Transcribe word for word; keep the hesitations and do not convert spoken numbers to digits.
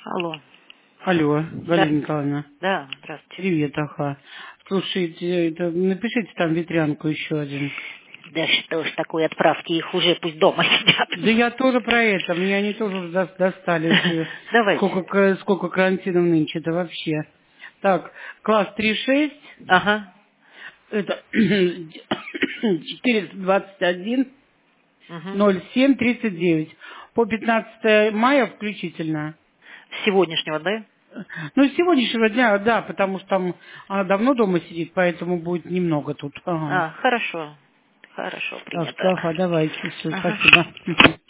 Алло. Алло, Да, Галина Николаевна. да, здравствуйте. Привет, ага. Слушайте, это, напишите там ветрянку еще один. Да что ж такое, отправки их уже пусть дома сидят. Да я тоже про это, меня они тоже уже до- достали. Уже. Давайте. Сколько, ка- сколько карантинов нынче, это вообще. Так, класс три шесть, Ага. это четыреста двадцать один Угу. ноль семь тридцать девять. По пятнадцатое мая включительно. С сегодняшнего, да? Ну, с сегодняшнего дня, да, потому что там она давно дома сидит, поэтому будет немного тут. Ага. А, хорошо. Хорошо, Так принято. что, ага, давайте, все, Ага. спасибо.